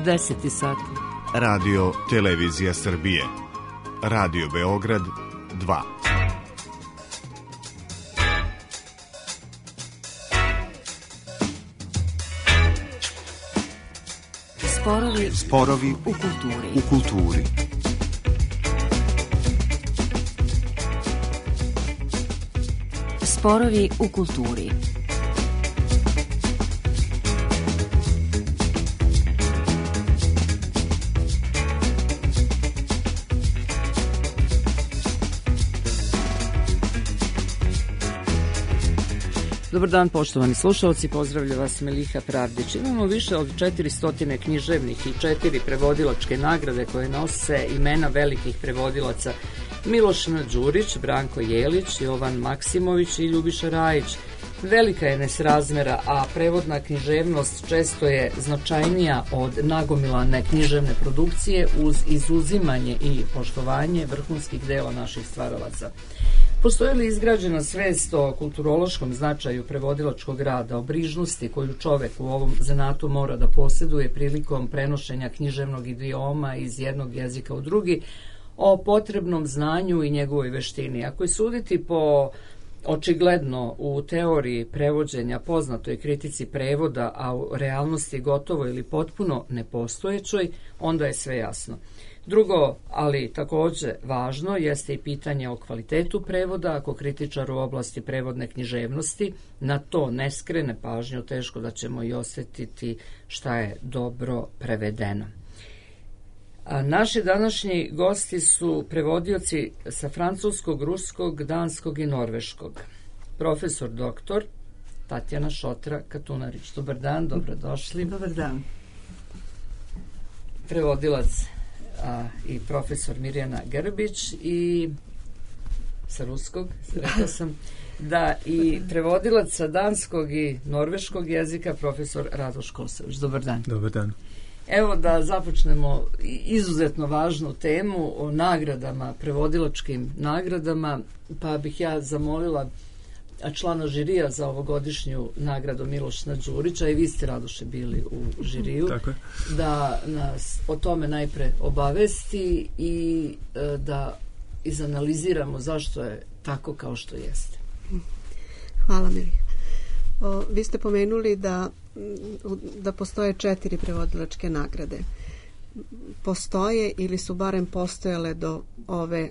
10 sati. Radio Televizija Srbije. Radio Beograd 2. Sporovi u kulturi. Sporovi u kulturi. Dobar dan, poštovani slušalci, pozdravlja vas Meliha Pravdić. Imamo više od 400 književnih i 4 prevodilačke nagrade koje nose imena velikih prevodilaca: Miloš Đurić, Branko Jelić, Jovan Maksimović i Ljubiša Rajić. Velika je nesrazmera, a prevodna književnost često je značajnija od nagomilane književne produkcije uz izuzimanje i poštovanje vrhunskih dela naših stvaralaca. Postoji li izgrađena svest o kulturološkom značaju prevodilačkog rada, o brižnosti koju čovek u ovom zanatu mora da posjeduje prilikom prenošenja književnog idioma iz jednog jezika u drugi, o potrebnom znanju i njegovoj veštini? Ako je suditi po očigledno u teoriji prevođenja poznatoj kritici prevoda, a u realnosti gotovo ili potpuno nepostojećoj, onda je sve jasno. Drugo, ali takođe važno, jeste i pitanje o kvalitetu prevoda. Ako kritičar u oblasti prevodne književnosti na to ne skrene pažnju, teško da ćemo i osjetiti šta je dobro prevedeno. A naši današnji gosti su prevodioci sa francuskog, ruskog, danskog i norveškog. Profesor doktor Tatjana Šotra-Katunarić. Dobar dan, dobrodošli. Dobar dan. Prevodilac i profesor Mirjana Grbić i sa ruskog, rekao sam, da, i prevodilac sa danskog i norveškog jezika profesor Radoš Kosović. Dobar dan. Dobar dan. Evo da započnemo izuzetno važnu temu o nagradama, prevodilačkim nagradama, pa bih ja zamolila člana žirija za ovogodišnju nagradu Miloša Đurića, i vi ste, Radoše, bili u žiriju, da nas o tome najpre obavesti i da izanaliziramo zašto je tako kao što jeste. Hvala, Mirija. Vi ste pomenuli da postoje 4 prevodilačke nagrade. Postoje ili su barem postojale do ove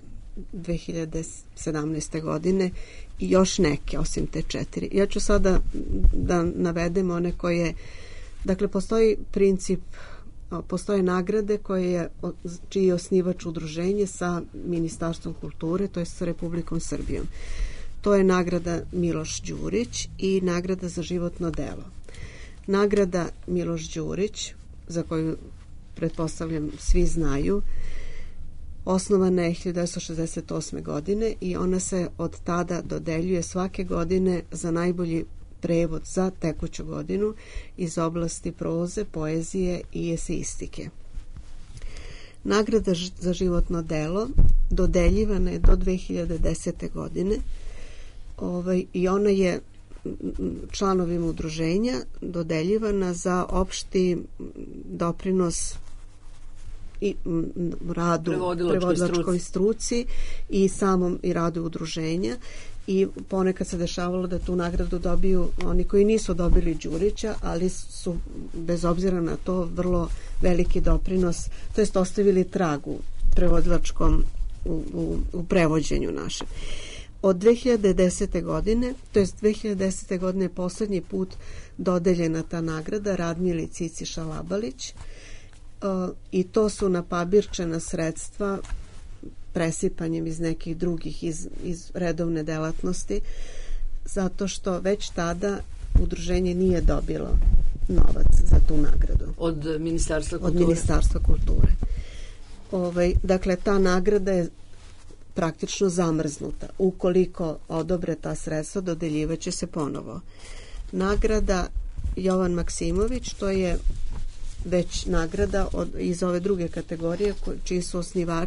2017. godine i još neke osim te 4. Ja ću sada da navedem one koje, dakle, postoji princip, postoje nagrade čiji je osnivač udruženje sa Ministarstvom kulture, to je sa Republikom Srbijom. To je nagrada Miloš Đurić i nagrada za životno delo. Nagrada Miloš Đurić, za koju pretpostavljam svi znaju, osnovana je 1968. godine i ona se od tada dodeljuje svake godine za najbolji prevod za tekuću godinu iz oblasti proze, poezije i eseistike. Nagrada za životno delo dodeljivana je do 2010. godine i ona je članovima udruženja dodeljivana za opšti doprinos i radu prevodilačkoj struci i samom i radu udruženja, i ponekad se dešavalo da tu nagradu dobiju oni koji nisu dobili Đurića, ali su bez obzira na to vrlo veliki doprinos, to jest ostavili tragu prevodilačkom u prevođenju našem. Od 2010. godine, to jest 2010. godine je poslednji put dodeljena ta nagrada Radmili Cici Šalabalić, i to su napabirčena sredstva presipanjem iz nekih drugih iz redovne delatnosti, zato što već tada udruženje nije dobilo novac za tu nagradu. Od Ministarstva kulture? Od Ministarstva kulture. Dakle, ta nagrada je praktično zamrznuta. Ukoliko odobre ta sredstva, dodeljivaće se ponovo. Nagrada Jovan Maksimović, to je već nagrada iz ove druge kategorije čiji su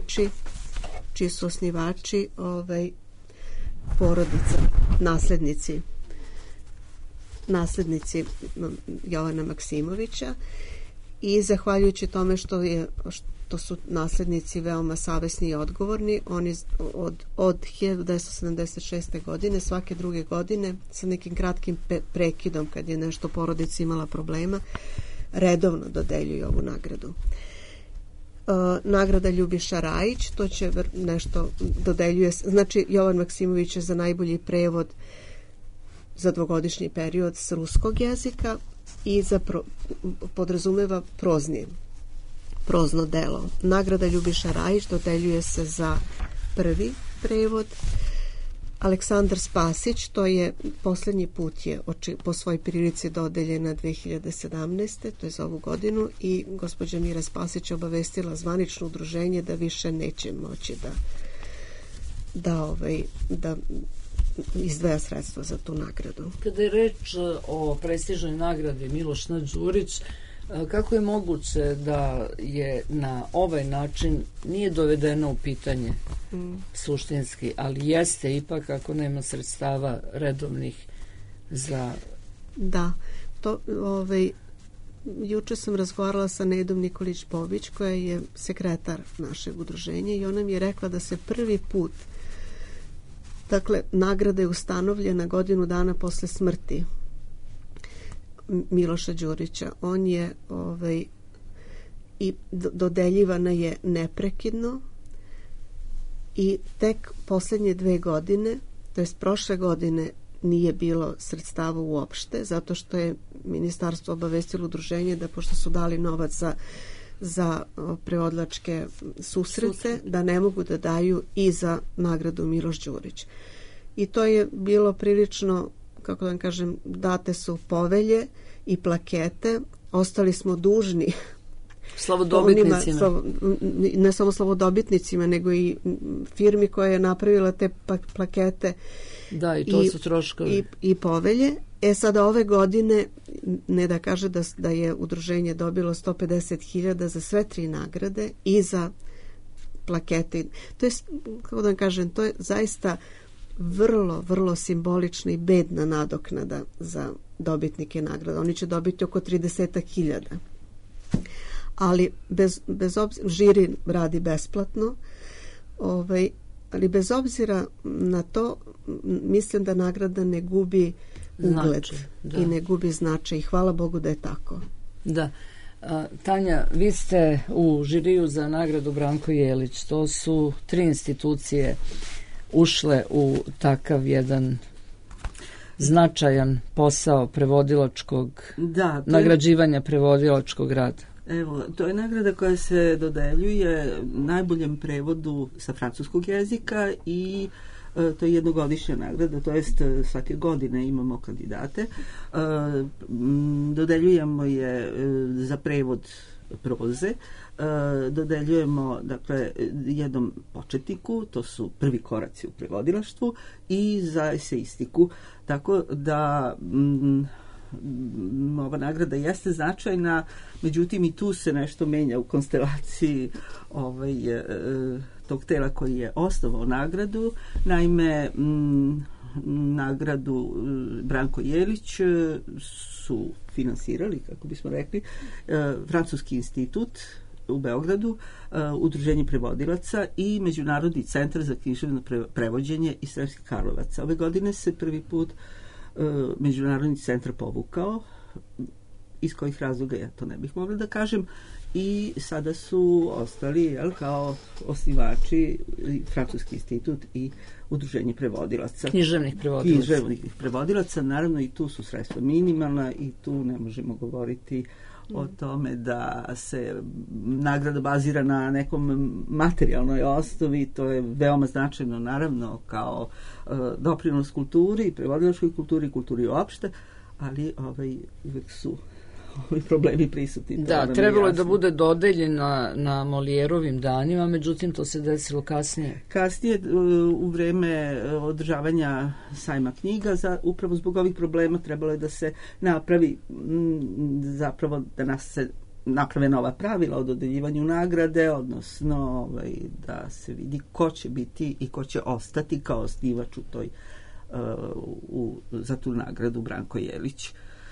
osnivači porodica, naslednici Jovana Maksimovića, i zahvaljujući tome što su naslednici veoma savesni i odgovorni, oni od 1976. godine svake druge godine sa nekim kratkim prekidom kad je nešto porodica imala problema redovno dodeljuju ovu nagradu. Nagrada Ljubiša Rajić, to će nešto dodeljuje, znači Jovan Maksimović je za najbolji prevod za dvogodišnji period s ruskog jezika i podrazumeva prozno delo. Nagrada Ljubiša Rajić dodeljuje se za prvi prevod. Aleksandar Spasić, to je poslednji put je po svoj prilici dodeljena 2017. to je za ovu godinu i gospođa Mira Spasić obavestila zvanično udruženje da više neće moći da izdvaja sredstva za tu nagradu. Kada je reč o prestižnoj nagradi Miloš N. Đurić, kako je moguće da je na ovaj način nije dovedeno u pitanje suštinski, ali jeste ipak ako nema sredstava redovnih za... Da, to juče sam razgovarala sa Nedom Nikolić-Bobić koja je sekretar našeg udruženja i ona mi je rekla da se prvi put, dakle, nagrada je ustanovljena godinu dana posle smrti Miloša Đurića. On je i dodeljivana je neprekidno i tek poslednje 2 godine, to jest prošle godine nije bilo sredstava uopšte, zato što je ministarstvo obavestilo udruženje da pošto su dali novac za prevodilačke susrete, da ne mogu da daju i za nagradu Miloš Đurić. I to je bilo prilično, kako da vam kažem, date su povelje i plakete, ostali smo dužni slavodobitnicima. Ne samo slavodobitnicima, nego i firmi koja je napravila te plakete. Da, i to su troškovi. I povelje. Sada ove godine, ne da kaže da je udruženje dobilo 150.000 za sve 3 nagrade i za plakete. To je, kako da vam kažem, to je zaista vrlo, vrlo simbolična i bedna nadoknada za dobitnike nagrada. Oni će dobiti oko 30.000. Ali bez obzira, žiri radi besplatno, ali bez obzira na to, mislim da nagrada ne gubi ugled i ne gubi značaj i hvala Bogu da je tako. Da. Tanja, vi ste u žiriju za nagradu Branko Jelić. To su 3 institucije ušle u takav jedan značajan posao prevodilačkog nagrađivanja prevodilačkog rada. Evo, to je nagrada koja se dodeljuje najboljem prevodu sa francuskog jezika i to je jednogodišnja nagrada, to jest svake godine imamo kandidate. Dodeljujemo je za prevod proze, dodeljujemo dakle jednom početniku, to su prvi koraci u prevodilaštvu, i za eseistiku, tako da ova nagrada jeste značajna, međutim i tu se nešto menja u konstelaciji tog tela koji je osnovao nagradu. Naime, nagradu Branko Jelić su finansirali, kako bismo rekli, Francuski institut u Beogradu, Udruženje prevodilaca i Međunarodni centar za književno prevođenje iz Sremskih Karlovaca. Ove godine se prvi put Međunarodni centar povukao, iz kojih razloga ja to ne bih mogla da kažem, i sada su ostali kao osnivači Francuski institut i Udruženje prevodilaca. Književnih prevodilaca, naravno i tu su sredstva minimalna i tu ne možemo govoriti o tome da se nagrada bazira na nekom materijalnoj osnovi. To je veoma značajno, naravno, kao doprinos kulturi, prevodilačkoj kulturi, kulturi uopšte, ali uvek su ovi problemi prisutni. Da, trebalo je da bude dodeljena na Molijerovim danima, međutim to se desilo kasnije. Kasnije, u vreme održavanja sajma knjiga, upravo zbog ovih problema trebalo je da se napravi, zapravo da se naprave nova pravila o dodeljivanju nagrade, odnosno da se vidi ko će biti i ko će ostati kao osnivač u toj za tu nagradu Branko Jelić.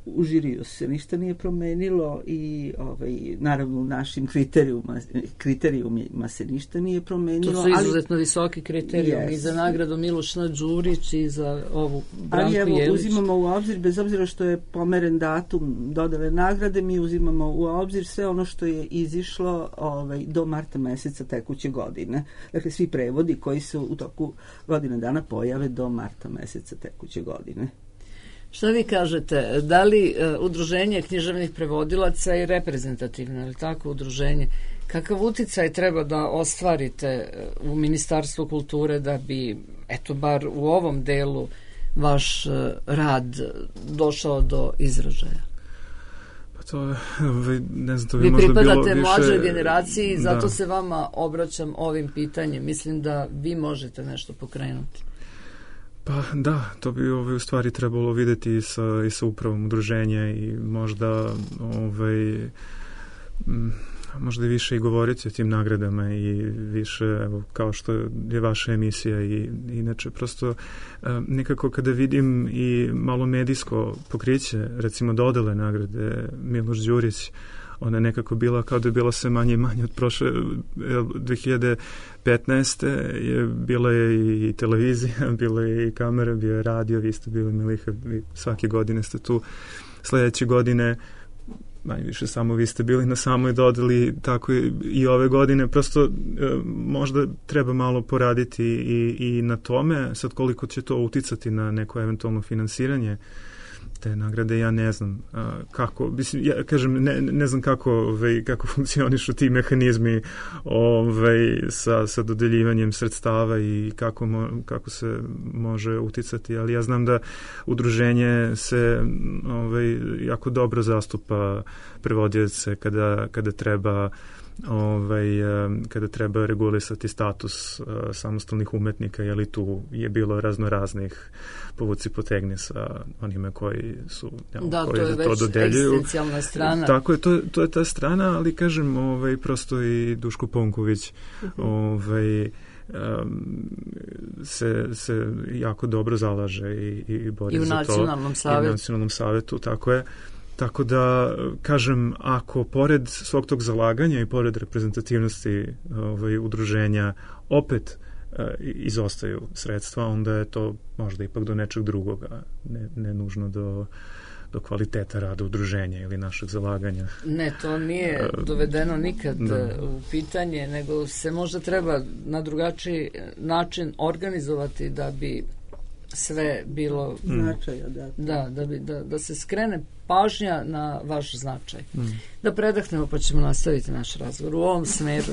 u žiriju se ništa nije promenilo i naravno u našim kriterijumima se ništa nije promenilo. To su izuzetno visoki kriterijumi i za nagradu Miloš Đurić i za ovu Branku Jelić. Ali evo, uzimamo u obzir, bez obzira što je pomeren datum dodale nagrade, mi uzimamo u obzir sve ono što je izišlo do marta meseca tekuće godine. Dakle, svi prevodi koji se u toku godine dana pojave do marta meseca tekuće godine. Šta vi kažete, da li udruženje književnih prevodilaca je reprezentativno, ali tako udruženje, kakav uticaj treba da ostvarite u Ministarstvu kulture da bi, eto, bar u ovom delu vaš rad došao do izražaja? Pa to, ne znam, to bi vi možda bilo više... pripadate mlađoj generaciji, zato se vama obraćam ovim pitanjem. Mislim da vi možete nešto pokrenuti. Pa da, to bi u stvari trebalo videti i sa upravom udruženja i možda možda više i govoriti o tim nagradama i više, evo, kao što je vaša emisija i inače prosto nekako kada vidim i malo medijsko pokriće, recimo dodele nagrade Miloš Đurić, ona je nekako bila kao da je bila sve manje i manje od prošle 2015. Bila je i televizija, bila je i kamera, bio je radio, vi ste bili, Miliha, svake godine ste tu, sledeće godine manje više samo vi ste bili na samoj dodeli, tako i ove godine, prosto možda treba malo poraditi i na tome, sad koliko će to uticati na neko eventualno finansiranje te nagrade, ja ne znam kako, mislim, ja kažem, ne znam kako funkcionišu ti mehanizmi sa dodeljivanjem sredstava i kako se može uticati, ali ja znam da udruženje se jako dobro zastupa prevodioce kada treba regulisati status samostalnih umetnika, jer tu je bilo raznih povuci potegni sa onime koji su koji to je već egzistencijalna strana. Tako je, to je ta strana, ali kažem, prosto i Duško Ponković se jako dobro zalaže i bori za to. I u Nacionalnom savetu. Tako je. Tako da, kažem, ako pored svog tog zalaganja i pored reprezentativnosti udruženja opet izostaju sredstva, onda je to možda ipak do nečeg drugoga, ne nužno do kvaliteta rada udruženja ili našeg zalaganja. Ne, to nije dovedeno nikad u pitanje, nego se možda treba na drugačiji način organizovati da bi sve bilo značaja, da se skrene pažnja na vaš značaj. Da predahnemo pa ćemo nastaviti naš razgovor u ovom smeru.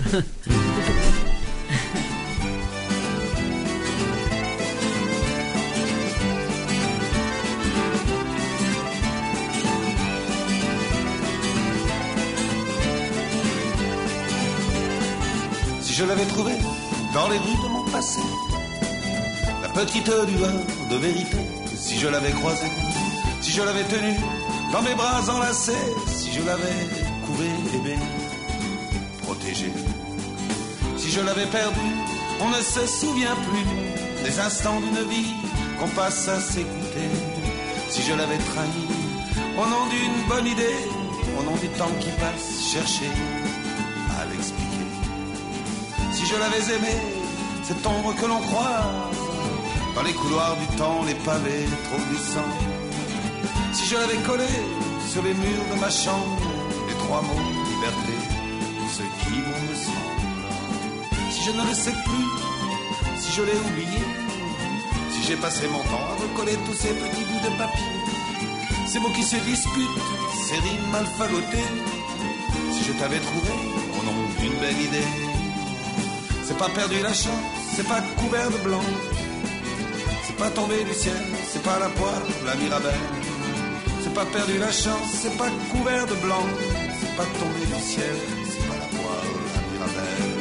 Si je l'avais trouvé dans les rues de mon passé, la petite lueur de vérité, si je l'avais croisée, si je l'avais tenue dans mes bras enlacés, si je l'avais couvé et béni, protégé, si je l'avais perdu, on ne se souvient plus des instants d'une vie qu'on passe à s'écouter, si je l'avais trahi, au nom d'une bonne idée, au nom du temps qui passe, chercher à l'expliquer, si je l'avais aimé, cette ombre que l'on croise dans les couloirs du temps, les pavés trop glissants, si je l'avais collé sur les murs de ma chambre, les trois mots liberté, ce qui bon me semble, si je ne le sais plus, si je l'ai oublié, si j'ai passé mon temps à recoller tous ces petits bouts de papier, ces mots qui se disputent, ces rimes alphagotées, si je t'avais trouvé au nom d'une belle idée, c'est pas perdu la chance, c'est pas couvert de blanc, c'est pas tombé du ciel, c'est pas la poire, la mirabelle, c'est pas perdu la chance, c'est pas couvert de blanc, c'est pas tombé du ciel, c'est pas la poire, la mirabelle.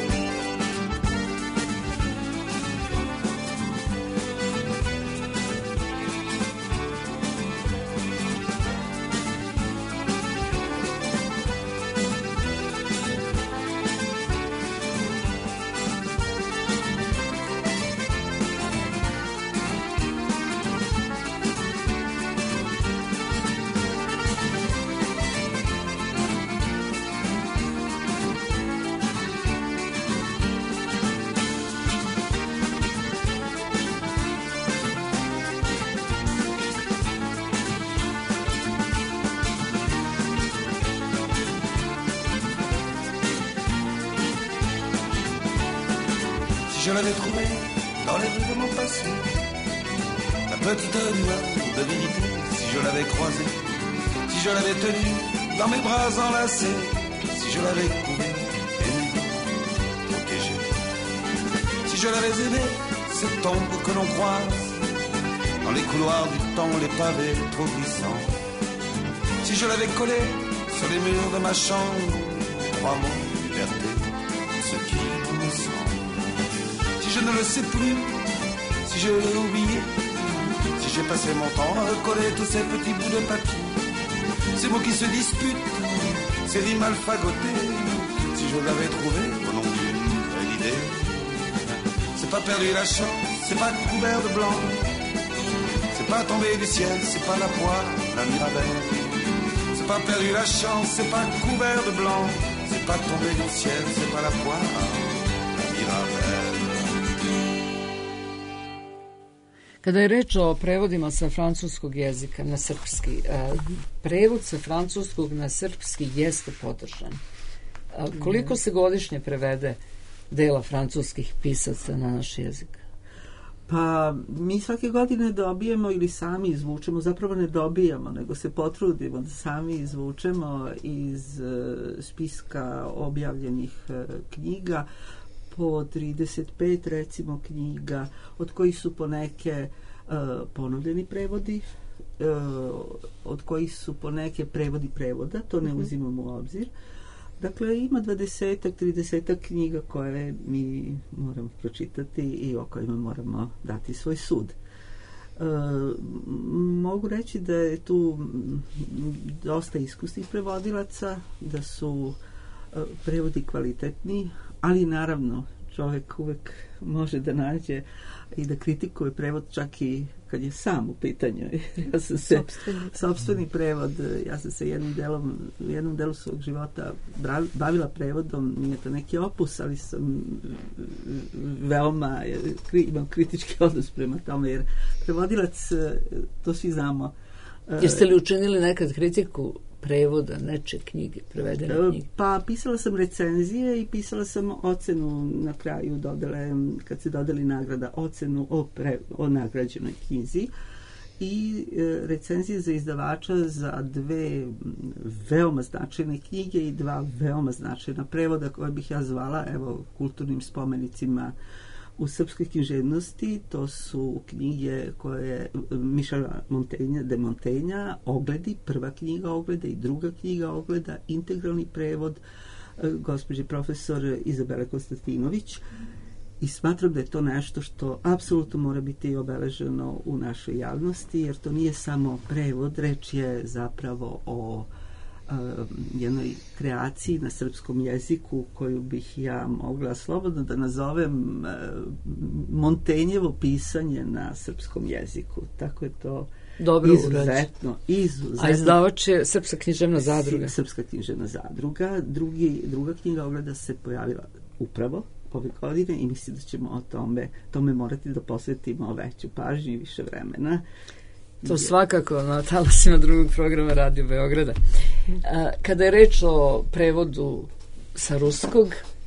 si je l'avais trouvée dans les rues de mon passé, la petite lueur de vérité, si je l'avais croisée, si je l'avais tenue dans mes bras enlacés, si je l'avais couvée, aimée, protégée, si je l'avais aimée, cette ombre que l'on croise dans les couloirs du temps, les pavés trop glissants, si je l'avais collée sur les murs de ma chambre, 3 mots, liberté, ce qui me semble. Si je ne le sais plus, si je l'ai oublié, si j'ai passé mon temps à recoller tous ces petits bouts de papier, ces mots qui se disputent, ces rimes alphagotées, si je l'avais trouvé au nom d'une belle idée, c'est pas perdu la chance, c'est pas couvert de blanc, c'est pas tombé du ciel, c'est pas la poire, la mirabelle, c'est pas perdu la chance, c'est pas couvert de blanc, c'est pas tombé du ciel, c'est pas la poire, la mirabelle. Kada je reč o prevodima sa francuskog jezika na srpski, prevod sa francuskog na srpski jeste podržan. Koliko se godišnje prevede dela francuskih pisaca na naš jezik? Pa mi svake godine dobijemo ili sami izvučemo, zapravo ne dobijamo, nego se potrudimo da sami izvučemo iz spiska objavljenih knjiga po 35 recimo knjiga, od kojih su poneke ponovljeni prevodi, od kojih su poneke prevodi prevoda, to ne uzimamo u obzir. Dakle, ima 20-ak, 30-ak knjiga koje mi moramo pročitati i o kojima moramo dati svoj sud. Mogu reći da je tu dosta iskusnih prevodilaca, da su prevodi kvalitetni, ali naravno čovjek uvek može da nađe i da kritikuje prevod čak i kad je sam u pitanju. Ja sam se sopstveni prevod, ja sam se jednom delu svog života bavila prevodom, nije to neki opus, ali sam veoma imam kritički odnos prema tome, jer prevodilac, to svi znamo. Jeste li učinili nekad kritiku prevoda neče knjige, prevedene knjige? Pa pisala sam recenzije i pisala sam ocenu na kraju dodele, kad se dodeli nagrada, ocenu o nagrađenoj knjizi i recenzije za izdavača za 2 veoma značajne knjige i 2 veoma značajna prevoda koje bih ja zvala, evo, kulturnim spomenicima u srpskoj književnosti. To su knjige koje Michela de Montaigne, Ogledi, prva knjiga Ogleda i druga knjiga Ogleda, integralni prevod gospođe profesor Izabele Konstantinović, i smatram da je to nešto što apsolutno mora biti obeleženo u našoj javnosti, jer to nije samo prevod, reč je zapravo o jednoj kreaciji na srpskom jeziku koju bih ja mogla slobodno da nazovem Montaignevo pisanje na srpskom jeziku. Tako je to dobro izuzetno. A izdavač je Srpska književna zadruga. Srpska književna zadruga. Druga knjiga Ogleda se pojavila upravo ove godine i mislim da ćemo o tome morati da posvetimo veću pažnju i više vremena. To svakako na talasima drugog programa Radio Beograda. Kada je reč o prevodu sa ruskog,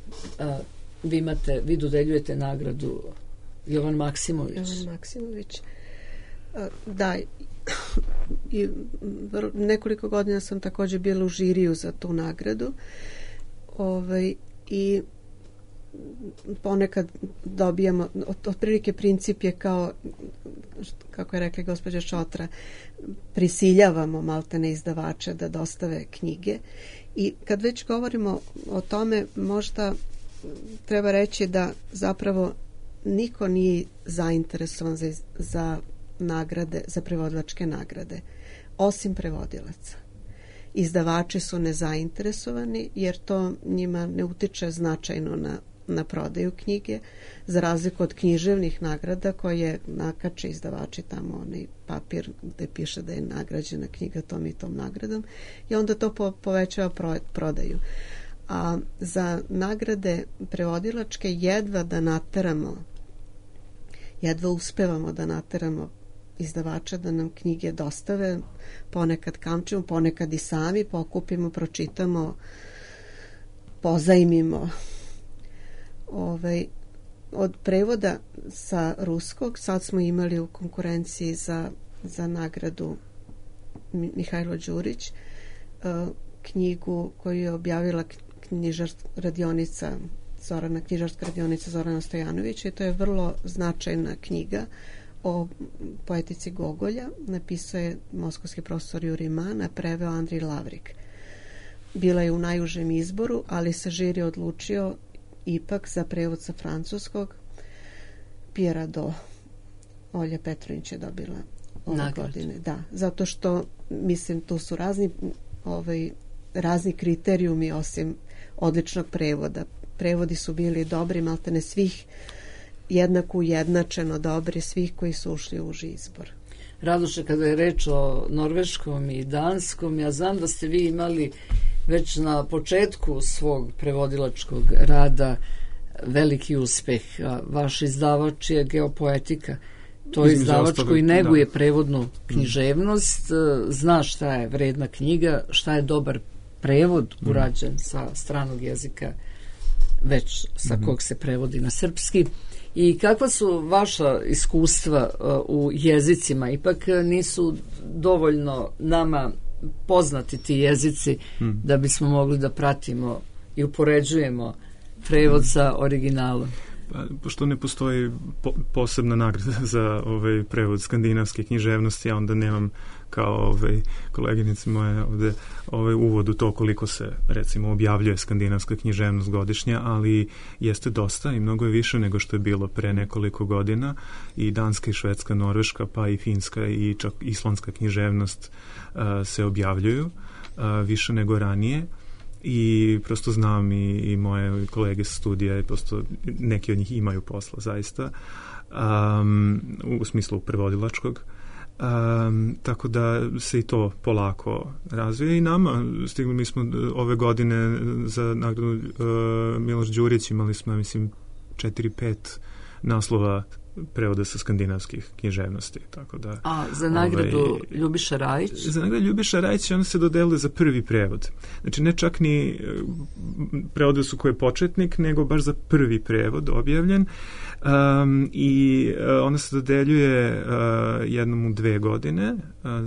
vi dodeljujete nagradu Jovan Maksimović. Jovan Maksimović. Da, i nekoliko godina sam također bila u žiriju za tu nagradu. I ponekad dobijamo, otprilike princip je kao, kako je rekla gospođa Šotra, prisiljavamo maltene izdavače da dostave knjige. I kad već govorimo o tome, možda treba reći da zapravo niko nije zainteresovan za nagrade, za prevodilačke nagrade, osim prevodilaca. Izdavači su nezainteresovani jer to njima ne utiče značajno na prodaju knjige, za razliku od književnih nagrada koje nakače izdavači tamo onaj papir gde piše da je nagrađena knjiga tom i tom nagradom i onda to povećava prodaju. A za nagrade prevodilačke jedva uspevamo da nateramo izdavača da nam knjige dostave, ponekad kamčimo, ponekad i sami pokupimo, pročitamo, pozajmimo. od prevoda sa ruskog, sad smo imali u konkurenciji za nagradu Mihajlo Đurić, knjigu koju je objavila knjižarska radionica Zorana Stojanovića, i to je vrlo značajna knjiga o poetici Gogolja. Napisao je moskovski profesor Jurij Man, a preveo Andrij Lavrik. Bila je u najužem izboru, ali se žiri odlučio ipak za prevod sa francuskog. Pierre Do, Olja Petronić je dobila ove godine. Da, zato što, mislim, tu su razni kriterijumi osim odličnog prevoda. Prevodi su bili dobri, maltene svih jednako ujednačeno dobri, svih koji su ušli u uži izbor. Radoše, kada je reč o norveškom i danskom, ja znam da ste vi imali već na početku svog prevodilačkog rada veliki uspeh. Vaš izdavač je Geopoetika. To je izdavač koji neguje prevodnu književnost, zna šta je vredna knjiga, šta je dobar prevod urađen sa stranog jezika, već sa kog se prevodi na srpski. I kakva su vaša iskustva u jezicima? Ipak nisu dovoljno nama poznati ti jezici da bismo mogli da pratimo i upoređujemo prevod sa originalom. Pa, pošto ne postoji posebna nagrada za prevod skandinavske književnosti, ja onda nemam kao koleginice moje ovde uvod u to koliko se recimo objavljuje skandinavska književnost godišnja, ali jeste dosta i mnogo je više nego što je bilo pre nekoliko godina. I danska i švedska, norveška, pa i finska i čak islandska književnost se objavljuju više nego ranije. I prosto znam i moje kolege sa studija, i prosto neki od njih imaju posla zaista, u smislu prevodilačkog. Tako da se i to polako razvija i nama stigli. Mi smo ove godine za nagradu Miloš Đurić imali smo, mislim, 4-5 naslova prevoda sa skandinavskih književnosti. Tako da, a za nagradu Ljubiša Rajić? Za nagradu Ljubiša Rajić ona se dodelila za prvi prevod. Znači ne čak ni prevode su koji je početnik, nego baš za prvi prevod objavljen. I ona se dodeljuje jednom u 2 godine.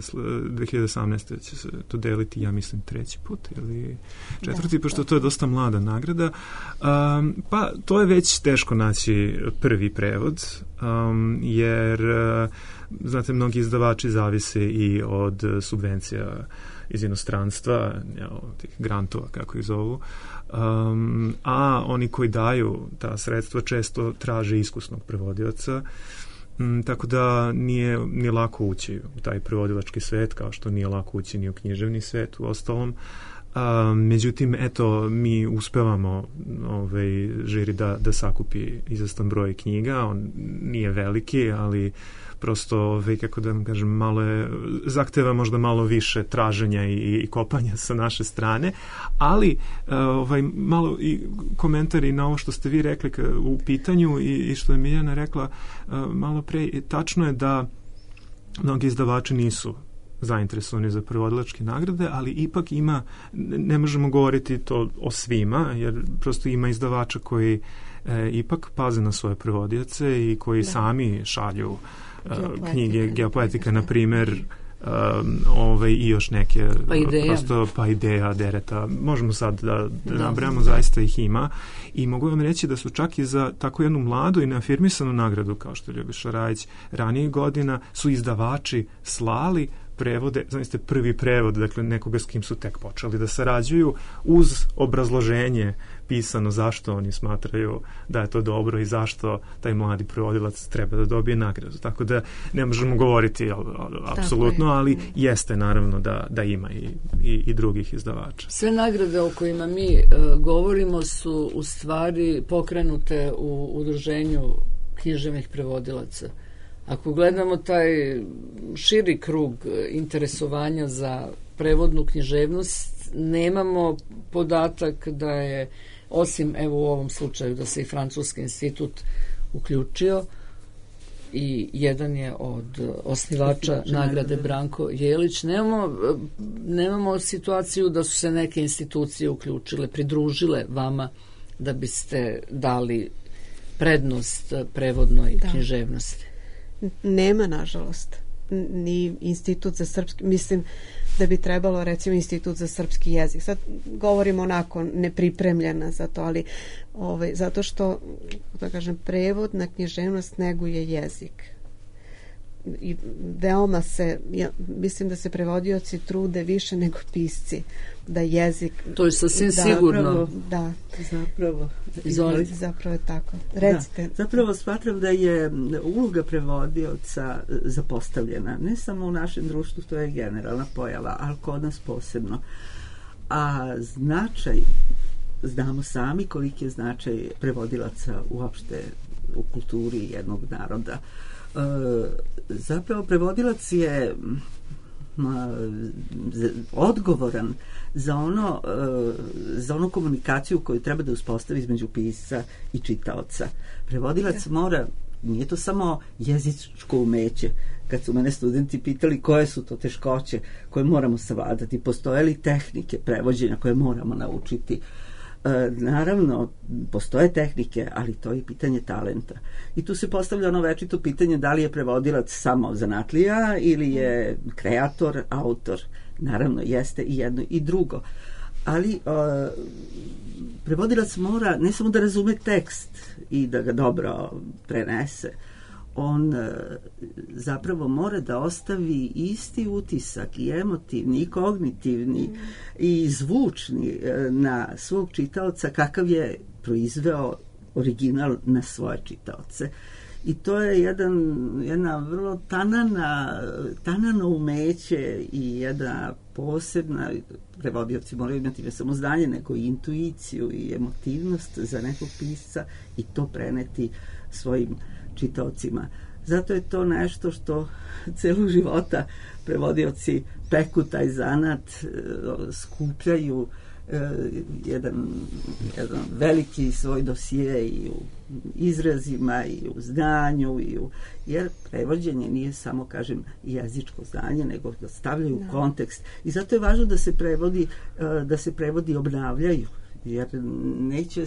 2018. će se dodeliti, ja mislim, 3. put ili 4. pošto to je dosta mlada nagrada. Pa to je već teško naći prvi prevod, jer znate, mnogi izdavači zavise i od subvencija iz inostranstva, tih grantova kako ih zovu, a oni koji daju ta sredstva često traže iskusnog prevodioca, tako da nije lako ući u taj prevodilački svet, kao što nije lako ući ni u književni svet u ostalom. Međutim, eto, mi uspevamo žiri da sakupi izvestan broj knjiga. On nije veliki, ali prosto, kako da vam kažem, malo je, zahteva možda malo više traženja i kopanja sa naše strane, ali malo i komentari na ovo što ste vi rekli u pitanju i što je Miljana rekla malo pre, tačno je da mnogi izdavači nisu zainteresovani za prevodilačke nagrade, ali ipak ima, ne možemo govoriti to o svima, jer prosto ima izdavača koji ipak paze na svoje prevodioce i koji sami šalju knjige, Geopoetika, na primer, i još neke, pa Ideja, Dereta, možemo sad da nabrajamo, zaista ih ima, i mogu vam reći da su čak i za tako jednu mladu i neafirmisanu nagradu kao što je Ljubiša Rajić ranijih godina su izdavači slali prevode, znači prvi prevod, dakle nekoga s kim su tek počeli da sarađuju, uz obrazloženje pisano zašto oni smatraju da je to dobro i zašto taj mladi prevodilac treba da dobije nagradu. Tako da ne možemo govoriti apsolutno, ali jeste naravno da ima i drugih izdavača. Sve nagrade o kojima mi govorimo su u stvari pokrenute u udruženju književnih prevodilaca. Ako gledamo taj širi krug interesovanja za prevodnu književnost, nemamo podatak da je, osim evo u ovom slučaju da se i Francuski institut uključio i jedan je od osnivača nagrade Branko Jelić, nemamo situaciju da su se neke institucije uključile, pridružile vama da biste dali prednost prevodnoj književnosti? Nema, nažalost, ni Institut za srpski, mislim da bi trebalo, recimo, Institut za srpski jezik. Sad govorim onako nepripremljena za to, ali zato što, da kažem, prevod na književnost neguje jezik. I veoma mislim da se prevodioci trude više nego pisci da jezik... To je sasvim sigurno. Da. Zapravo je tako. Recite. Da, zapravo smatram da je uloga prevodioca zapostavljena. Ne samo u našem društvu, to je generalna pojava, ali kod nas posebno. A značaj, znamo sami koliki je značaj prevodilaca uopšte u kulturi jednog naroda. Zapravo prevodilac je odgovoran za onu komunikaciju koju treba da uspostavi između pisca i čitaoca. Prevodilac mora, nije to samo jezičko umeće. Kad su mene studenti pitali koje su to teškoće koje moramo savladati, postoje li tehnike prevođenja koje moramo naučiti. Naravno, postoje tehnike, ali to je pitanje talenta. I tu se postavlja ono večito pitanje da li je prevodilac samo zanatlija ili je kreator, autor. Naravno, jeste i jedno i drugo. Ali prevodilac mora ne samo da razume tekst i da ga dobro prenese, on zapravo mora da ostavi isti utisak i emotivni, i kognitivni, i zvučni na svog čitaoca kakav je proizveo original na svoje čitaoce. I to je jedna vrlo tanano umeće i jedna posebna, prevodioci moraju imati ne samo znanje, nego i intuiciju i emotivnost za nekog pisca i to preneti svojim čitaocima. Zato je to nešto što celog života prevodioci peku taj zanat, skupljaju jedan veliki svoj dosije i u izrazima i u znanju jer prevođenje nije samo, kažem, jezičko znanje, nego da stavljaju u kontekst. I zato je važno da se prevodi obnavljaju, jer neće,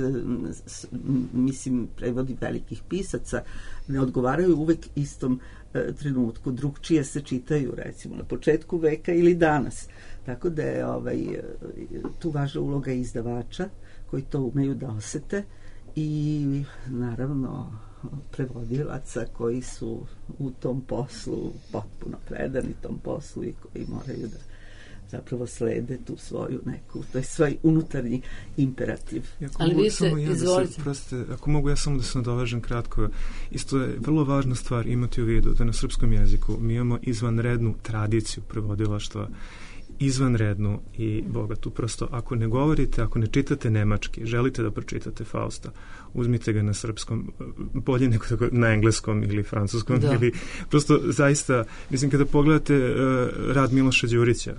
mislim, prevodi velikih pisaca ne odgovaraju uvek istom trenutku, drugčije se čitaju, recimo, na početku veka ili danas. Tako da je tu važna uloga izdavača koji to umeju da osete i naravno prevodilaca koji su u tom poslu potpuno predani tom poslu i koji moraju da zapravo slede tu svoju neku, to je svoj unutarnji imperativ. Ali vi se, izvolite. Ako mogu ja samo da se nadovežem kratko, isto je vrlo važna stvar imati u vidu da na srpskom jeziku mi imamo izvanrednu tradiciju prevodilaštva, izvanrednu i bogatu. Prosto, ako ne govorite, ako ne čitate nemački, želite da pročitate Fausta, uzmite ga na srpskom, bolje nego na engleskom ili francuskom, ili prosto zaista, mislim, kada pogledate rad Miloša Đurića,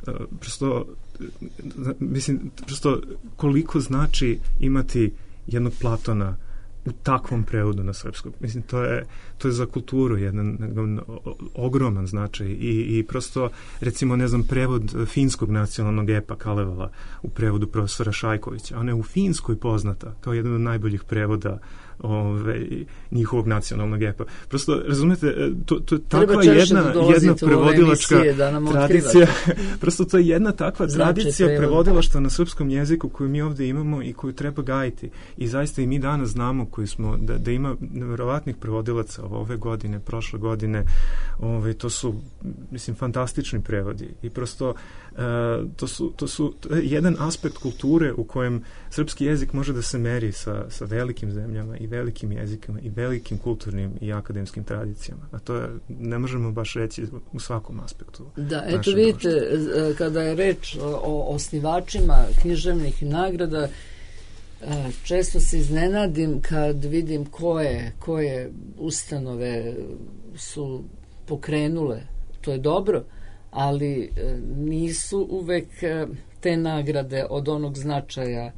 prosto koliko znači imati jednog Platona u takvom prevodu na srpskom. Mislim, to je za kulturu jedan ogroman značaj i prosto, recimo, ne znam, prevod finskog nacionalnog epa Kalevala u prevodu profesora Šajkovića. Ona je u Finskoj poznata kao jedan od najboljih prevoda njihovog nacionalnog epa. Prosto, razumete, to je takva jedna prevodilačka tradicija. Prosto to je jedna takva tradicija prevodilaštva na srpskom jeziku koju mi ovdje imamo i koju treba gajiti. I zaista i mi danas znamo koji smo, da ima nevjerovatnih prevodilaca ove godine, prošle godine. To su, mislim, fantastični prevodi. I prosto to su jedan aspekt kulture u kojem srpski jezik može da se meri sa velikim zemljama i velikim jezikama i velikim kulturnim i akademskim tradicijama. A to je, ne možemo baš reći u svakom aspektu. Da, eto vidite, kada je reč o osnivačima književnih nagrada, često se iznenadim kad vidim koje ustanove su pokrenule. To je dobro, ali nisu uvek te nagrade od onog značaja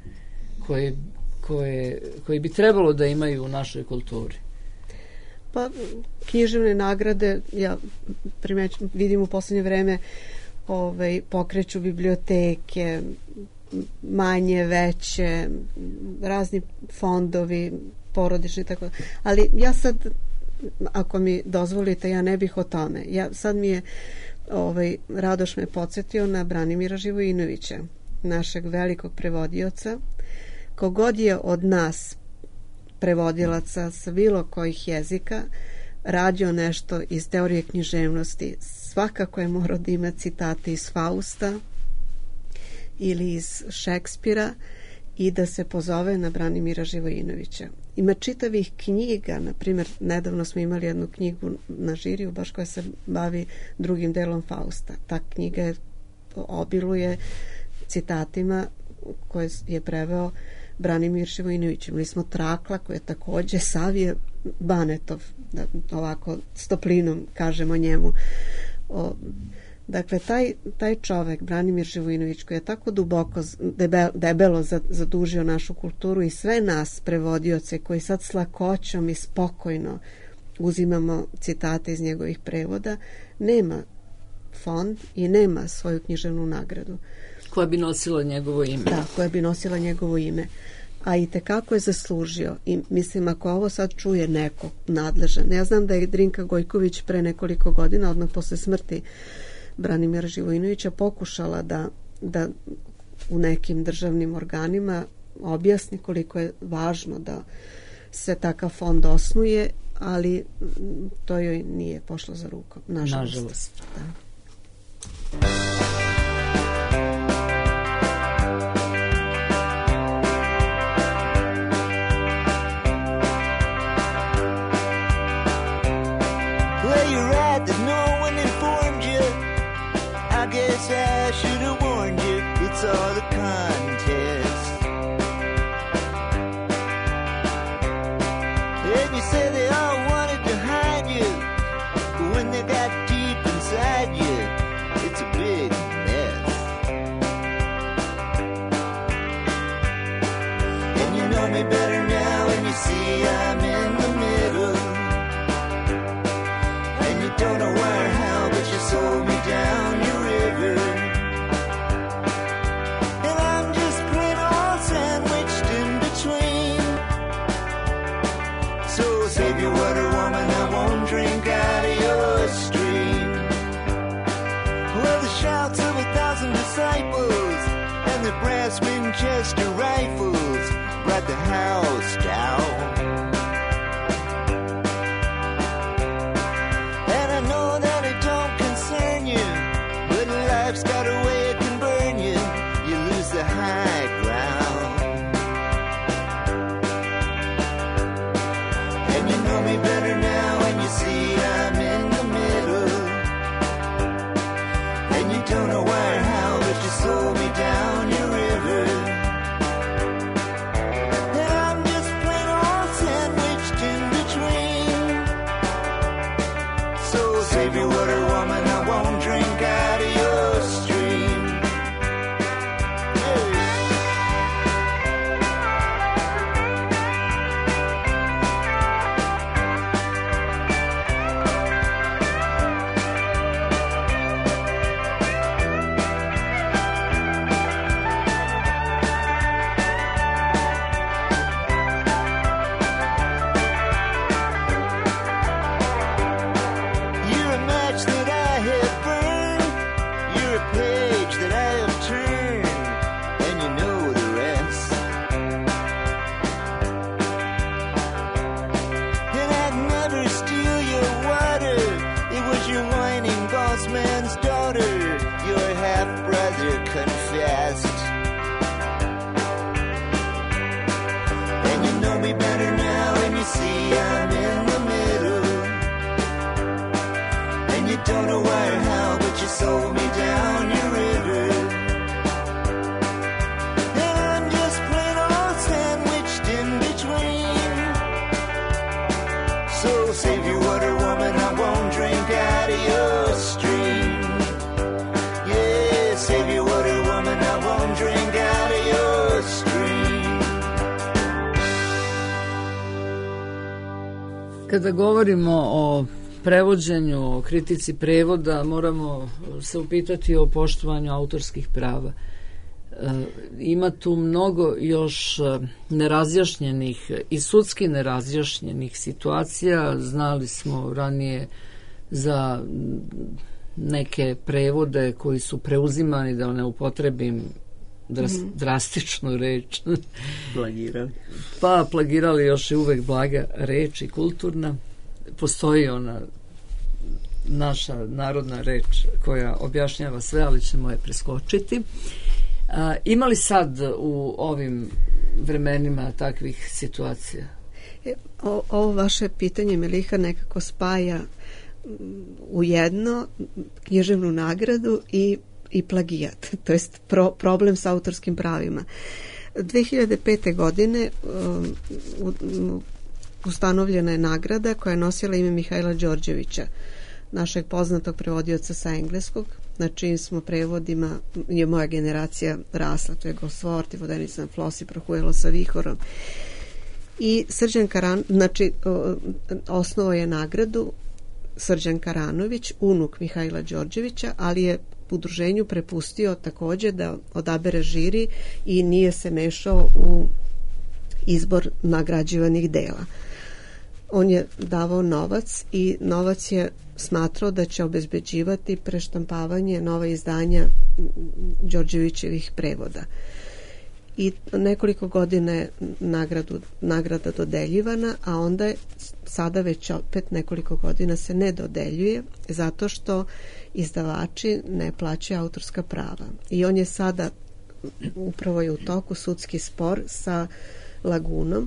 koji bi trebalo da imaju u našoj kulturi. Pa, književne nagrade, ja vidim u poslednje vreme pokreću biblioteke, manje, veće, razni fondovi, porodični, tako. Ali ja sad, ako mi dozvolite, ja ne bih o tome. Sad mi je Radoš me podsjetio na Branimira Živojinovića, našeg velikog prevodioca. Kogod je od nas prevodilaca sa bilo kojih jezika radio nešto iz teorije književnosti, svakako je morao da ima citate iz Fausta ili iz Šekspira i da se pozove na Branimira Živojinovića. Ima čitavih knjiga, na primjer, nedavno smo imali jednu knjigu na žiriju, baš koja se bavi drugim delom Fausta. Ta knjiga obiluje citatima koje je preveo Branimir Živojinović. Imali smo Trakla, koji je takođe Savije Banetov, da ovako s toplinom kažemo njemu. Dakle, taj čovek, Branimir Živojinović, koji je tako duboko, debelo zadužio našu kulturu i sve nas prevodioce koji sad s lakoćom i spokojno uzimamo citate iz njegovih prevoda, nema fond i nema svoju književnu nagradu. Koja bi nosila njegovo ime. Da, koja bi nosila njegovo ime. A i tekako je zaslužio. I mislim, ako ovo sad čuje neko nadležan. Ja znam da je Drinka Gojković pre nekoliko godina, odmah posle smrti Branimira Živojinovića, pokušala da u nekim državnim organima objasni koliko je važno da se takav fond osnuje, ali to joj nije pošlo za rukom. Nažalost. Da. I should have warned you, it's all a contest. And you say they all wanted to hide you, but when they got deep inside you, it's a big mess. And you know me better now when you see I'm in the middle. And you don't know why or how, but you sold me down your river. And I'm just plain old sandwiched in between. So save your water, woman, I won't drink out of your stream. Well, the shouts of 1,000 disciples and the brass Winchester rifles brought the house down. Life's got a way it can burn you. You lose the high ground. And you know me better now when you see I'm in the middle. And you don't know why or how, but you sold me down your river. And I'm just plain old sandwiched in between. So save your water, woman, I won't drink out of your stream. You're a match that I have burned. You're a page that I have turned, and you know the rest. And I'd never steal your water. It was your whining boss man's daughter. Your half-brother confessed. And you know me better now when you see I'm in the middle. And you don't know why or how, but you sold me down your river. And I'm just plain old sandwiched in between. So save your water, woman, I won't drink out of your stream. Yeah, save your water, woman, I won't drink out of your stream. Kada govorimo o prevođenju, o kritici prevoda, moramo se upitati o poštovanju autorskih prava. Ima tu mnogo još nerazjašnjenih i sudski nerazjašnjenih situacija. Znali smo ranije za neke prevode koji su preuzimani, da ne upotrebim drastičnu reč. Plagirali. Pa plagirali, još je uvek blaga reč i kulturna. Postoji ona naša narodna reč koja objašnjava sve, ali ćemo je preskočiti. Ima li sad u ovim vremenima takvih situacija? Ovo vaše pitanje, Miliha, nekako spaja u jedno književnu nagradu i plagijat, to jest problem sa autorskim pravima. 2005. godine ustanovljena je nagrada koja je nosila ime Mihajla Đorđevića, našeg poznatog prevodioca sa engleskog, na čijim smo prevodima je moja generacija rasla, to je Gosvorti, Vodenica na Flosi, Prohujelo sa vihorom. I Srđan znači osnovao je nagradu Srđan Karanović, unuk Mihajla Đorđevića, ali je udruženju prepustio takođe da odabere žiri i nije se mešao u izbor nagrađivanih dela. On je davao novac i novac je smatrao da će obezbeđivati preštampavanje nova izdanja Đorđevićevih prevoda. I nekoliko godina je nagrada dodeljivana, a onda je sada već opet nekoliko godina se ne dodeljuje zato što izdavači ne plaćaju autorska prava. I on je sada, upravo je u toku sudski spor sa Lagunom.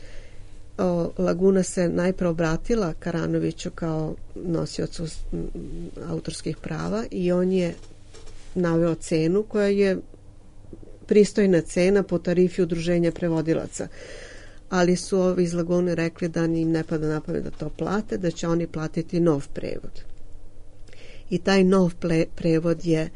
Laguna se najpre obratila Karanoviću kao nosiocu autorskih prava i on je naveo cenu koja je pristojna cena po tarifi udruženja prevodilaca. Ali su ovi iz Lagune rekli da im ne pada na pamet da to plate, da će oni platiti nov prevod. I taj nov prevod je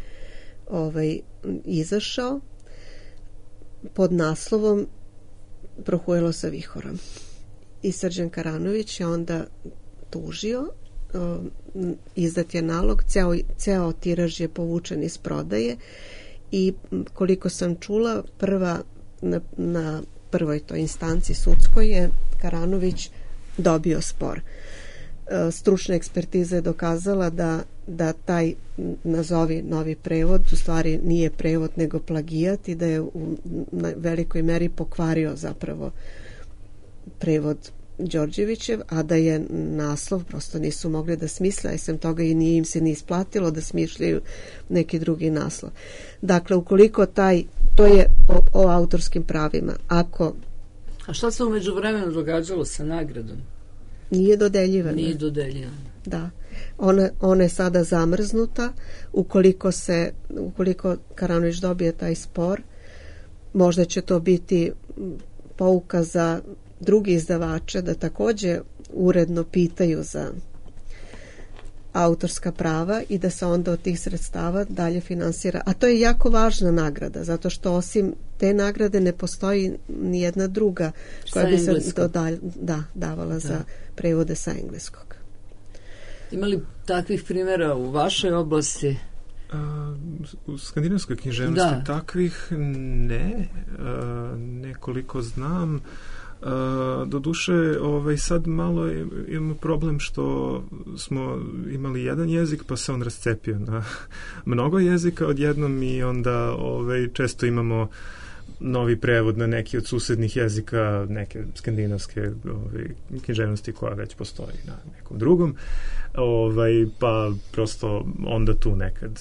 izašao pod naslovom Prohujelo sa vihorom. I Srđan Karanović je onda tužio, izdat je nalog, ceo tiraž je povučen iz prodaje i koliko sam čula, na prvoj toj instanci sudskoj je Karanović dobio spor. Stručna ekspertiza je dokazala da taj nazovi novi prevod u stvari nije prevod nego plagijat i da je u velikoj meri pokvario zapravo prevod Đorđevićev, a da je naslov prosto nisu mogli da smisle, a sem toga i nije im se ni isplatilo da smišljaju neki drugi naslov. Dakle, ukoliko to je o autorskim pravima. A šta se umeđu vremenu događalo sa nagradom? Nije dodeljivana. Nije dodeljivana. Da. Ona je sada zamrznuta. Ukoliko Karanović dobije taj spor, možda će to biti pouka za drugi izdavače da takođe uredno pitaju za autorska prava i da se onda od tih sredstava dalje finansira. A to je jako važna nagrada, zato što osim te nagrade ne postoji ni jedna druga koja bi se davala za prevode sa engleskog. Ima li takvih primjera u vašoj oblasti? U skandinavskoj književnosti takvih ne, nekoliko znam. Doduše, sad malo imamo problem što smo imali jedan jezik pa se on rascepio na mnogo jezika odjednom i onda često imamo novi prevod na neki od susednih jezika neke skandinavske književnosti koja već postoji na nekom drugom, pa prosto onda tu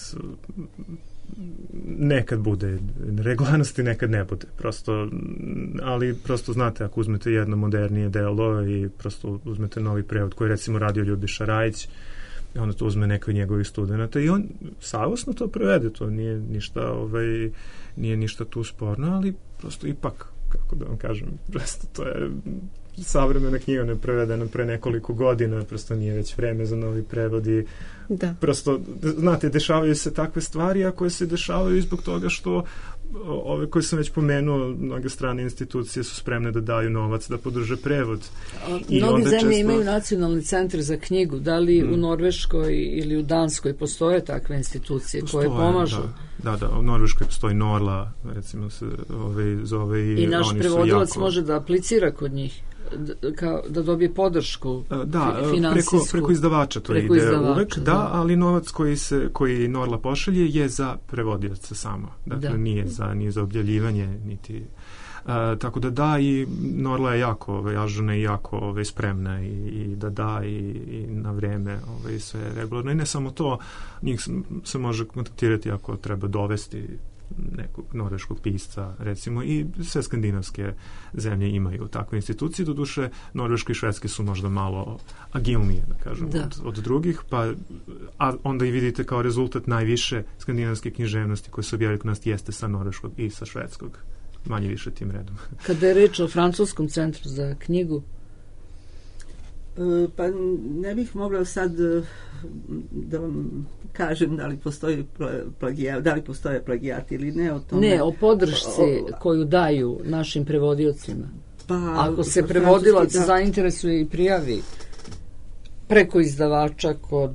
nekad bude regularnosti, nekad ne bude. Ali znate, ako uzmete jedno modernije delo i prosto uzmete novi prevod koji recimo radio Ljubiša Rajić, onda to uzme neko od njegovih studenata i on savosno to prevede, to nije ništa tu sporno, ali prosto ipak, kako da vam kažem, prosto to je savremena knjiga ne prevedena pre nekoliko godina, prosto nije već vreme za novi prevod i prosto, znate, dešavaju se takve stvari, a koje se dešavaju zbog toga što ove koje sam već pomenuo, mnoge strane institucije su spremne da daju novac da podrže prevod. Mnogi zemlje imaju nacionalni centar za knjigu. Da li u Norveškoj ili u Danskoj postoje takve institucije koje pomažu? Da, u Norveškoj postoji Norla, recimo se zove i naš prevodilac može da aplicira kod njih, da dobije podršku finansijsku. Preko izdavača to ide uvek, ali novac koji Norla pošalje je za prevodioca samo. Dakle, nije za objavljivanje, niti... tako da i Norla je jako ažurna i jako spremna i da i na vreme sve regularno. I ne samo to, njih se može kontaktirati ako treba dovesti nekog norveškog pisca, recimo, i sve skandinavske zemlje imaju takve institucije. Doduše, Norveške i Švedske su možda malo agilnije, da kažem, od drugih, a onda i vidite kao rezultat najviše skandinavske književnosti koje se objavljaju kod nas jeste sa norveškog i sa švedskog, manje više tim redom. Kada je reč o francuskom centru za knjigu? Pa ne bih mogla sad da vam kažem da li postoje plagijati ili ne o tome. Ne, o podršci koju daju našim prevodiocima. Ako se prevodilac zainteresuje i prijavi preko izdavača kod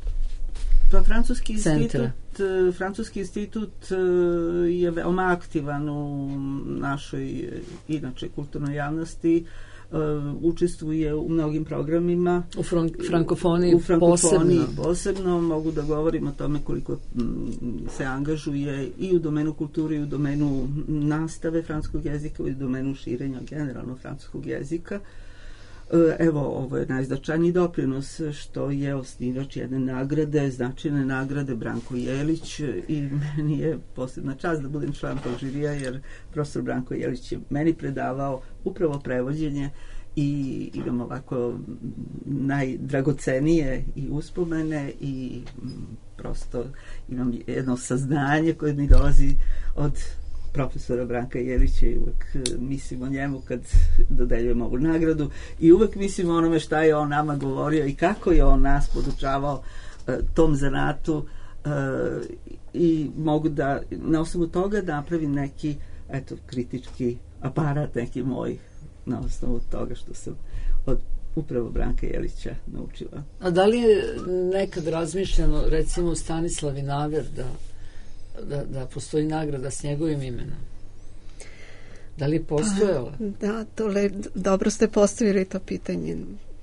Francuski institut je veoma aktivan u našoj inače kulturnoj javnosti. Učestvuje u mnogim programima. U frankofoniji posebno. Mogu da govorim o tome koliko se angažuje i u domenu kulture i u domenu nastave francuskog jezika i u domenu širenja generalno francuskog jezika. Evo, ovo je najznačajniji doprinos što je osnivač jedne nagrade, značajne nagrade, Branko Jelić, i meni je posebna čast da budem član tog žirija, jer profesor Branko Jelić je meni predavao upravo prevođenje i imam ovako najdragocenije i uspomene i prosto imam jedno saznanje koje mi dolazi od profesora Branka Jelića i uvek mislim o njemu kad dodeljujemo ovu nagradu i uvek mislim o onome šta je on nama govorio i kako je on nas podučavao tom zanatu i mogu da na osnovu toga napravim neki kritički aparat neki moj na osnovu toga što sam od upravo Branka Jelića naučila. A da li je nekad razmišljeno recimo Stanislav Vinaver da postoji nagrada s njegovim imenom? Da li je postojala? Da, dobro ste postavili to pitanje.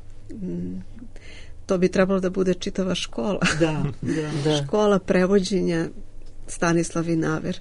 To bi trebalo da bude čitava škola. Da. Škola prevođenja Stanislav Vinaver.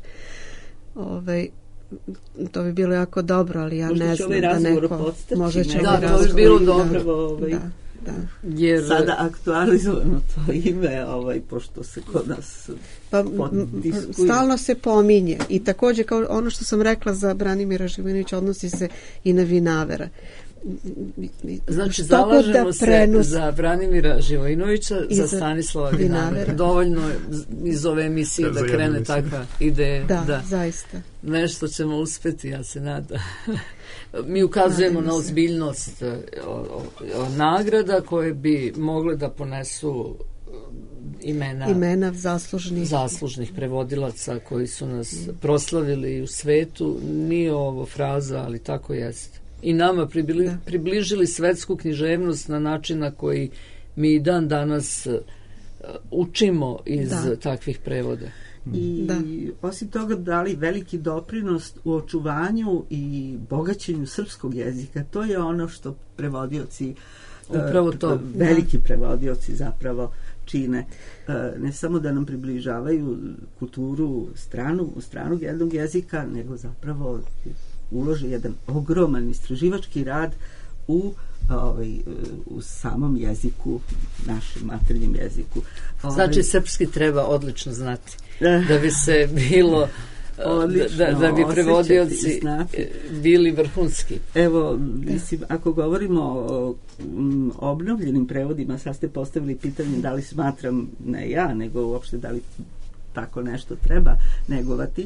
To bi bilo jako dobro, ali ja ne znam da neko... Možda će to bi bilo dobro. Jer sada aktualizujemo to ime, pošto se kod nas stalno se pominje i također kao ono što sam rekla za Branimira Živojinovića odnosi se i na Vinavera. Znači zalažemo se za Branimira Živojinovića, za Stanislava Vinavera. Dovoljno iz ove emisije da krene takva ideja. Da, zaista. Nešto ćemo uspeti, ja se nadam. Mi ukazujemo na ozbiljnost nagrada koje bi mogle da ponesu imena zaslužnih prevodilaca koji su nas proslavili u svetu. Nije ovo fraza, ali tako jeste. I nama približili svetsku književnost na način na koji mi dan danas učimo iz takvih prevoda. I osim toga dali veliki doprinos u očuvanju i bogaćenju srpskog jezika. To je ono što prevodioci, upravo to, veliki prevodioci zapravo čine. Ne samo da nam približavaju kulturu stranog jednog jezika, nego zapravo ulože jedan ogroman istraživački rad u samom jeziku, našem maternjem jeziku. Znači srpski treba odlično znati da bi se bilo da bi prevodioci bili vrhunski. Evo, mislim, ako govorimo o obnovljenim prevodima, sad ste postavili pitanje da li smatram, ne ja, nego uopšte da li tako nešto treba negovati.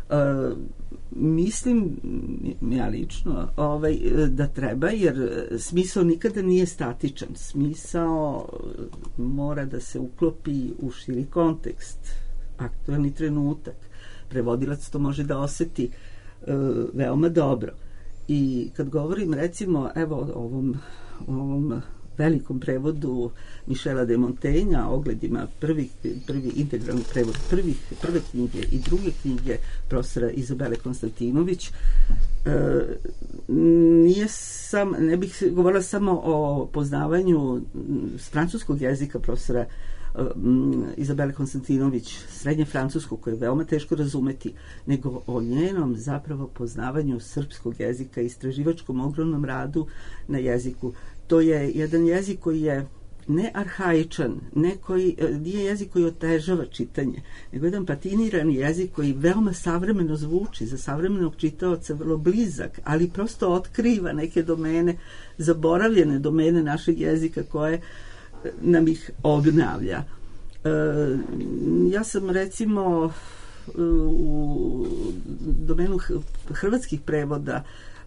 Mislim, ja lično, da treba, jer smisao nikada nije statičan. Smisao mora da se uklopi u širi kontekst, aktualni trenutak. prevodilac to može da oseti veoma dobro. I kad govorim recimo evo o ovom velikom prevodu Michela de Montaigna, ogledima prvi integralni prevod prve knjige i druge knjige profesora Izabele Konstantinović, ne bih govorila samo o poznavanju francuskog jezika profesora Izabele Konstantinović, srednje francusko, koje je veoma teško razumeti, nego o njenom zapravo poznavanju srpskog jezika i istraživačkom ogromnom radu na jeziku. To je jedan jezik koji je ne arhaičan, nije jezik koji otežava čitanje, nego jedan patinirani jezik koji veoma savremeno zvuči, za savremenog čitaoca vrlo blizak, ali prosto otkriva neke domene, zaboravljene domene našeg jezika koje nam ih obnavlja. Ja sam recimo u domenu hrvatskih prevoda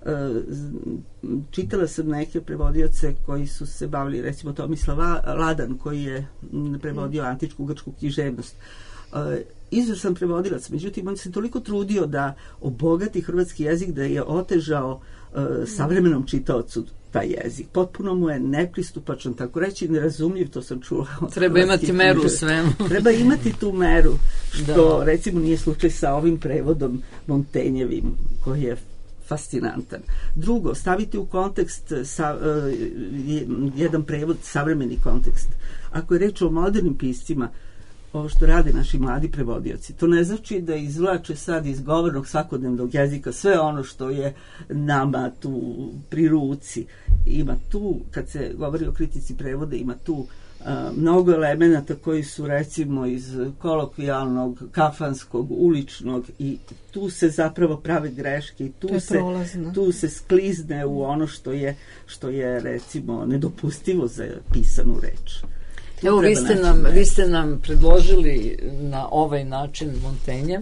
čitala sam neke prevodioce koji su se bavili, recimo Tomislav Ladan koji je prevodio antičku grčku književnost. Izvrstan prevodilac, međutim on se toliko trudio da obogati hrvatski jezik da je otežao savremenom čitaocu taj jezik. Potpuno mu je nepristupačan, tako reći nerazumljiv, to sam čula. Treba imati meru u svemu. Treba imati tu meru, što recimo nije slučaj sa ovim prevodom Montagnjevim, koji je fascinantan. Drugo, staviti u kontekst jedan prevod, savremeni kontekst. Ako je reč o modernim piscima, ovo što rade naši mladi prevodioci, to ne znači da izvlače sad iz govornog svakodnevnog jezika sve ono što je nama tu pri ruci. Ima tu, kad se govori o kritici prevoda, ima tu mnogo elemenata koji su recimo iz kolokvijalnog, kafanskog, uličnog, i tu se zapravo prave greške i tu se sklizne u ono što je recimo nedopustivo za pisanu reč. Evo, vi ste nam predložili na ovaj način Montaigna.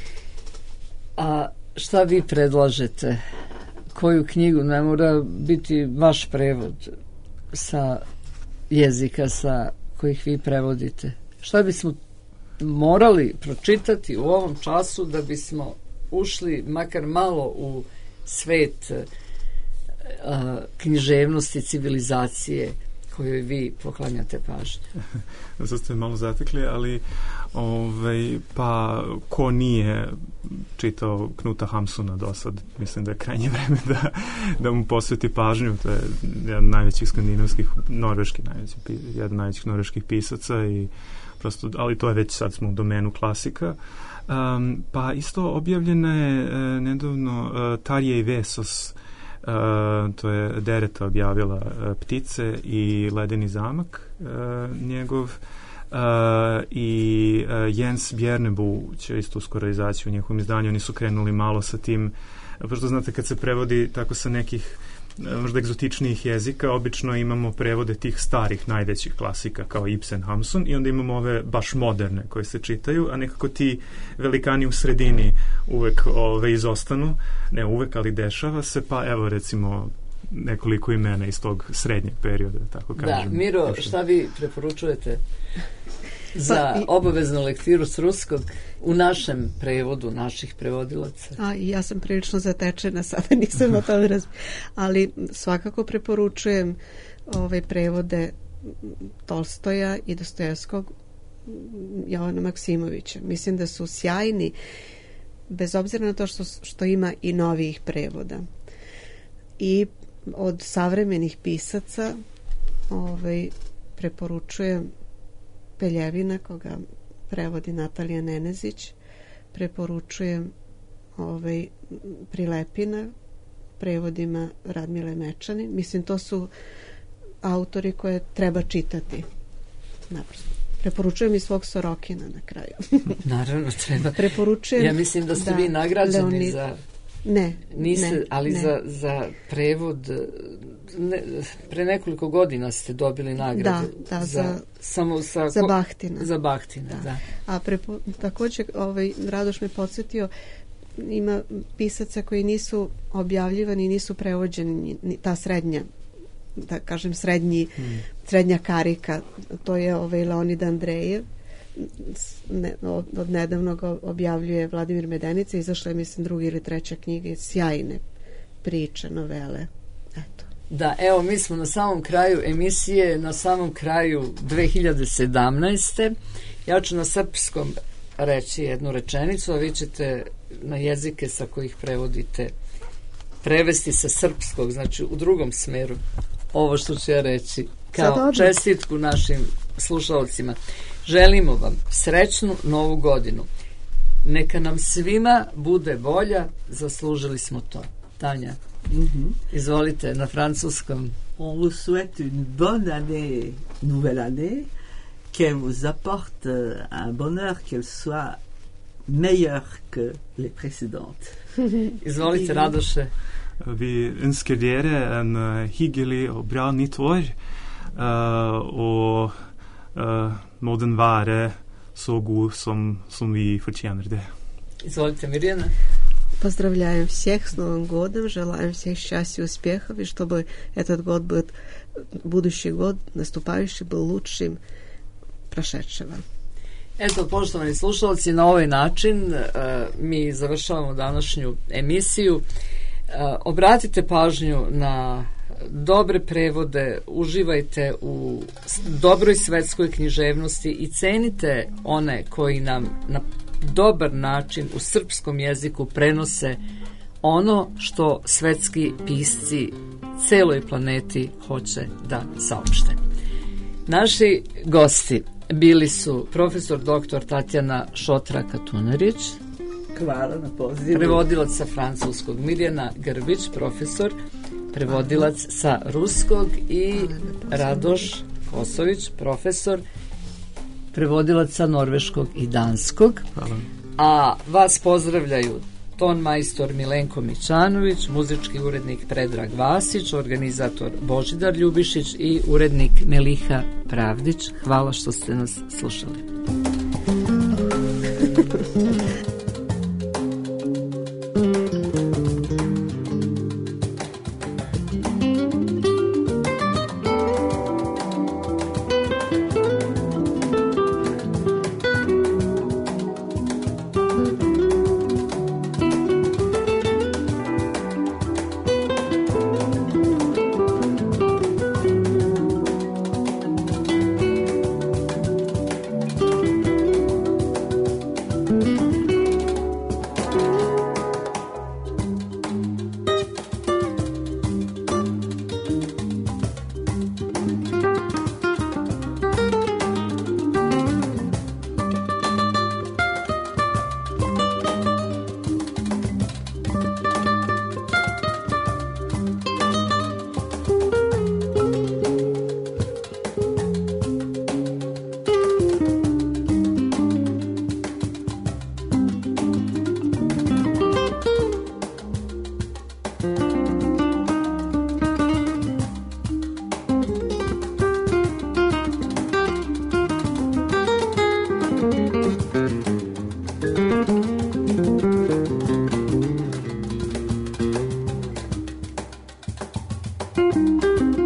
A šta vi predlažete? Koju knjigu? Ne mora biti vaš prevod sa jezika sa kojih vi prevodite. Šta bismo morali pročitati u ovom času da bismo ušli makar malo u svet književnosti, civilizacije kojoj vi poklanjate pažnju? Sad ste malo zatekli, ali pa ko nije čitao Knuta Hamsuna do sad, mislim da je krajnje vreme da mu posveti pažnju. To je jedan najvećih skandinavskih, jedan najvećih norveških pisaca, i prosto, ali to je već, sad smo u domenu klasika. Pa isto objavljena je nedavno Tarje i Vesos, to je Dereta objavila, Ptice i Ledeni zamak njegov, i Jens Bjernebu će isto uskoro izaći u njihovom izdanju. Oni su krenuli malo sa tim, pošto znate kad se prevodi tako sa nekih možda egzotičnijih jezika, obično imamo prevode tih starih najvećih klasika kao Ibsen, Hamsun, i onda imamo ove baš moderne koje se čitaju, a nekako ti velikani u sredini uvek izostanu, ne uvek, ali dešava se, pa evo recimo nekoliko imena iz tog srednjeg perioda, tako kažem. Da, Miro, šta vi preporučujete za obaveznu lektiru s ruskog u našem prevodu, naših prevodilaca? Ja sam prilično zatečena, sada nisam o tome ali svakako preporučujem prevode Tolstoja i Dostojevskog, Jovana Maksimovića. Mislim da su sjajni, bez obzira na to što ima i novijih prevoda. I od savremenih pisaca preporučujem Peljevina, koga prevodi Natalija Nenezić, preporučujem Prilepina, prevodima Radmile Mečanin. Mislim, to su autori koje treba čitati. Naprosto. Preporučujem i svog Sorokina na kraju. Naravno, treba. Preporučujem, ja mislim da ste vi nagrađeni za... Ne. Za prevod pre nekoliko godina ste dobili nagradu. Za Bahtina. Za Bahtina, da. A također Radoš me podsjetio, ima pisaca koji nisu objavljivani, nisu prevođeni, ta srednja, da kažem srednja karika, to je Leonid Andrejev, od nedavnog objavljuje Vladimir Medenica, izašla je mislim 2. ili 3. knjiga, sjajne priče, novele. Eto. Da, evo mi smo na samom kraju emisije, na samom kraju 2017. Ja ću na srpskom reći jednu rečenicu, a vi ćete na jezike sa kojih prevodite prevesti sa srpskog, znači u drugom smeru ovo što ću ja reći kao čestitku našim slušalcima. Želimo vam srećnu novu godinu. Neka nam svima bude bolja, zaslužili smo to. Tanja, izvolite na francuskom. On vous souhaite une bonne année, nouvelle année, qu'elle vous apporte un bonheur, qu'elle soit meilleure que les précédentes. Izvolite, Radoše. Vi ønsker dere en hyggelig og bra nytt år, og må den være så god som vi fortjener det. Izvolite, Mirjana. Поздравляем всех с Новым годом, желаем всех счастья и успехов, и чтобы этот год был, будущий год, наступающий, был лучшим прошедшего. Eto, poštovani slušalci, na ovaj način mi završavamo današnju emisiju. Obratite pažnju na dobre prevode, uživajte u dobroj svetskoj književnosti i cenite one koji nam na dobar način u srpskom jeziku prenose ono što svetski pisci celoj planeti hoće da saopšte. Naši gosti bili su profesor dr. Tatjana Šotra-Katunarić, hvala na pozivu, prevodilac sa francuskog, Mirjana Grbić, profesor, prevodilac sa ruskog, i Radoš Kosović, profesor, prevodilac sa norveškog i danskog. Hvala. A vas pozdravljaju ton majstor Milenko Mićanović, muzički urednik Predrag Vasić, organizator Božidar Ljubišić i urednik Meliha Pravdić. Hvala što ste nas slušali. Thank you.